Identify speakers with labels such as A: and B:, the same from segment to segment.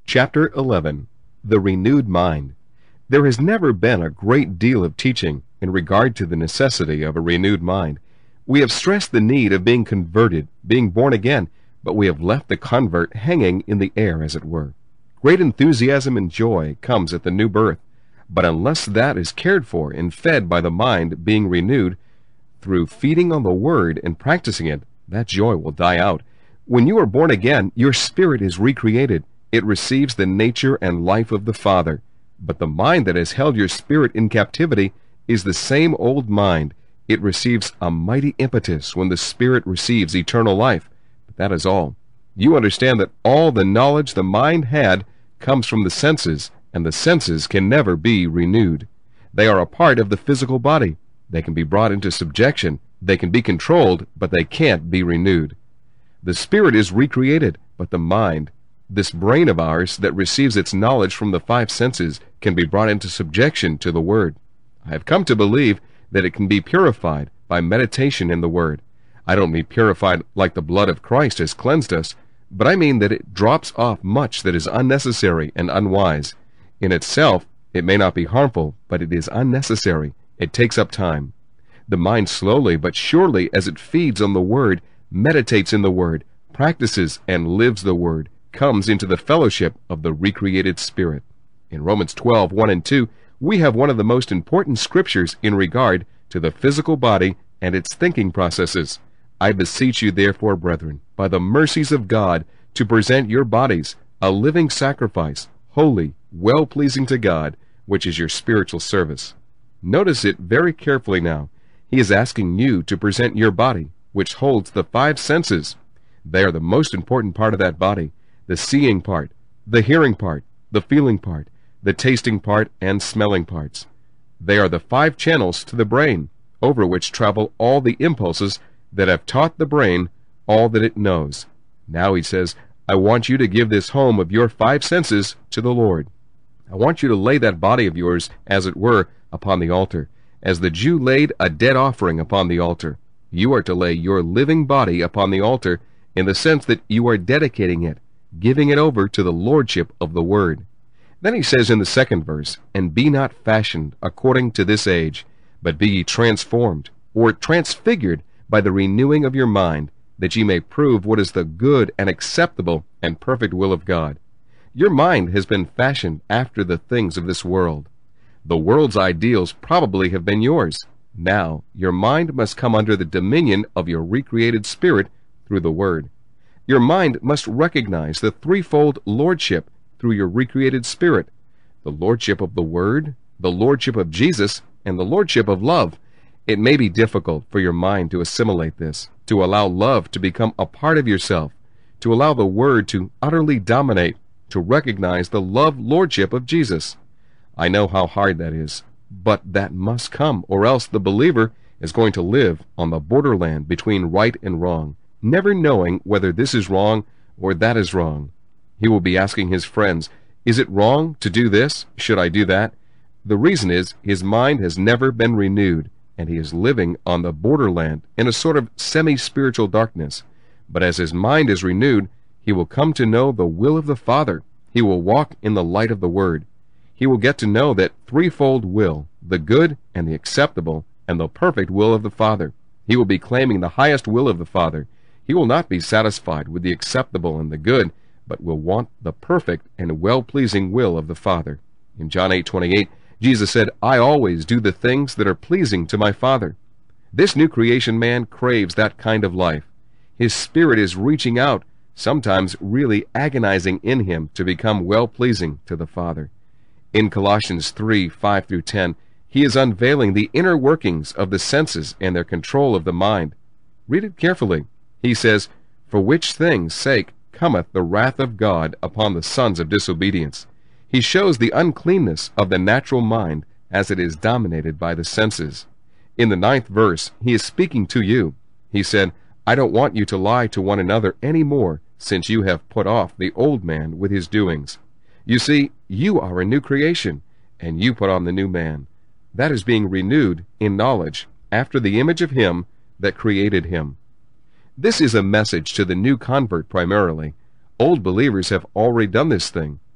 A: Chapter 11. The Renewed Mind. There has never been a great deal of teaching in regard to the necessity of a renewed mind. We have stressed the need of being converted, being born again, but we have left the convert hanging in the air, as it were. Great enthusiasm and joy comes at the new birth, but unless that is cared for and fed by the mind being renewed through feeding on the Word and practicing it, that joy will die out. When you are born again, your spirit is recreated. It receives the nature and life of the Father. But the mind that has held your spirit in captivity is the same old mind. It receives a mighty impetus when the spirit receives eternal life. But that is all. You understand that all the knowledge the mind had comes from the senses, and the senses can never be renewed. They are a part of the physical body. They can be brought into subjection. They can be controlled, but they can't be renewed. The spirit is recreated, but the mind, this brain of ours that receives its knowledge from the five senses, can be brought into subjection to the Word. I have come to believe that it can be purified by meditation in the Word. I don't mean purified like the blood of Christ has cleansed us, but I mean that it drops off much that is unnecessary and unwise. In itself, it may not be harmful, but it is unnecessary. It takes up time. The mind slowly but surely, as it feeds on the Word, meditates in the Word, practices and lives the Word, comes into the fellowship of the recreated Spirit. In Romans 12:1 and 2, we have one of the most important scriptures in regard to the physical body and its thinking processes. I beseech you therefore, brethren, by the mercies of God, to present your bodies a living sacrifice, holy, well-pleasing to God, which is your spiritual service. Notice it very carefully now. He is asking you to present your body, which holds the five senses. They are the most important part of that body: the seeing part, the hearing part, the feeling part, the tasting part, and smelling parts. They are the five channels to the brain, over which travel all the impulses that have taught the brain all that it knows. Now he says, I want you to give this home of your five senses to the Lord. I want you to lay that body of yours, as it were, upon the altar. As the Jew laid a dead offering upon the altar, you are to lay your living body upon the altar, in the sense that you are dedicating it, giving it over to the lordship of the Word. Then he says in the second verse, And be not fashioned according to this age, but be ye transformed, or transfigured, by the renewing of your mind, that ye may prove what is the good and acceptable and perfect will of God. Your mind has been fashioned after the things of this world. The world's ideals probably have been yours. Now your mind must come under the dominion of your recreated spirit through the Word. Your mind must recognize the threefold lordship through your recreated spirit: the lordship of the Word, the lordship of Jesus, and the lordship of love. It may be difficult for your mind to assimilate this, to allow love to become a part of yourself, to allow the Word to utterly dominate, to recognize the love lordship of Jesus. I know how hard that is, but that must come, or else the believer is going to live on the borderland between right and wrong, never knowing whether this is wrong or that is wrong. He will be asking his friends, is it wrong to do this? Should I do that? The reason is his mind has never been renewed, and he is living on the borderland in a sort of semi-spiritual darkness. But as his mind is renewed, he will come to know the will of the Father. He will walk in the light of the Word. He will get to know that threefold will, the good and the acceptable and the perfect will of the Father. He will be claiming the highest will of the Father. He will not be satisfied with the acceptable and the good, but will want the perfect and well-pleasing will of the Father. In John 8:28, Jesus said, I always do the things that are pleasing to my Father. This new creation man craves that kind of life. His spirit is reaching out, sometimes really agonizing in him to become well-pleasing to the Father. In Colossians 3:5-10, he is unveiling the inner workings of the senses and their control of the mind. Read it carefully. He says, For which things' sake cometh the wrath of God upon the sons of disobedience. He shows the uncleanness of the natural mind as it is dominated by the senses. In the 9th verse, he is speaking to you. He said, I don't want you to lie to one another any more, since you have put off the old man with his doings. You see, you are a new creation, and you put on the new man. That is being renewed in knowledge, after the image of him that created him. This is a message to the new convert primarily. Old believers have already done this thing.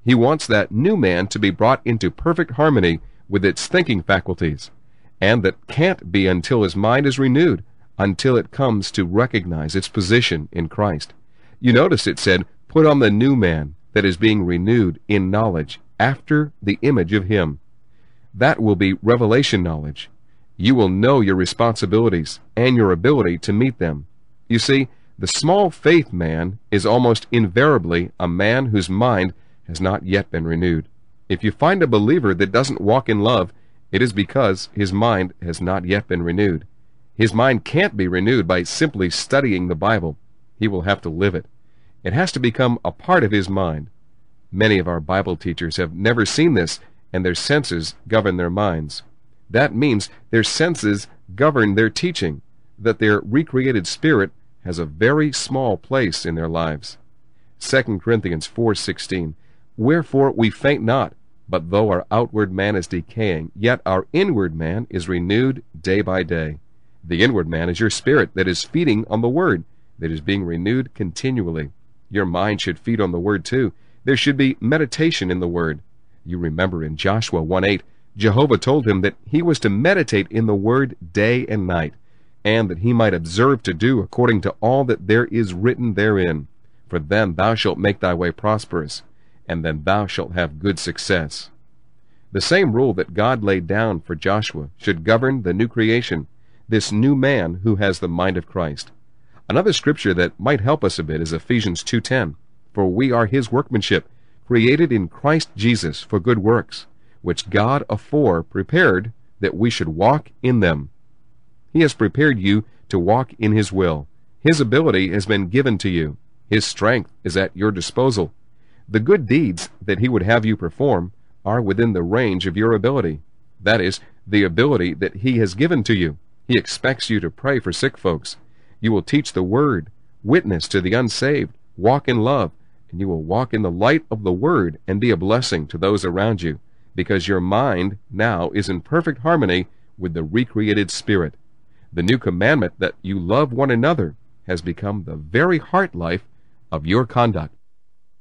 A: He wants that new man to be brought into perfect harmony with its thinking faculties, and that can't be until his mind is renewed, until it comes to recognize its position in Christ. You notice it said, put on the new man that is being renewed in knowledge after the image of him. That will be revelation knowledge. You will know your responsibilities and your ability to meet them. You see, the small faith man is almost invariably a man whose mind has not yet been renewed. If you find a believer that doesn't walk in love, it is because his mind has not yet been renewed. His mind can't be renewed by simply studying the Bible. He will have to live it. It has to become a part of his mind. Many of our Bible teachers have never seen this, and their senses govern their minds. That means their senses govern their teaching, that their recreated spirit has a very small place in their lives. 2 Corinthians 4:16, Wherefore we faint not, but though our outward man is decaying, yet our inward man is renewed day by day. The inward man is your spirit that is feeding on the Word, that is being renewed continually. Your mind should feed on the Word too. There should be meditation in the Word. You remember in Joshua 1:8, Jehovah told him that he was to meditate in the Word day and night, and that he might observe to do according to all that there is written therein. For then thou shalt make thy way prosperous, and then thou shalt have good success. The same rule that God laid down for Joshua should govern the new creation, this new man who has the mind of Christ. Another scripture that might help us a bit is Ephesians 2:10, For we are his workmanship, created in Christ Jesus for good works, which God afore prepared that we should walk in them. He has prepared you to walk in his will. His ability has been given to you. His strength is at your disposal. The good deeds that he would have you perform are within the range of your ability. That is, the ability that he has given to you. He expects you to pray for sick folks. You will teach the Word, witness to the unsaved, walk in love, and you will walk in the light of the Word and be a blessing to those around you, because your mind now is in perfect harmony with the recreated spirit. The new commandment that you love one another has become the very heart life of your conduct.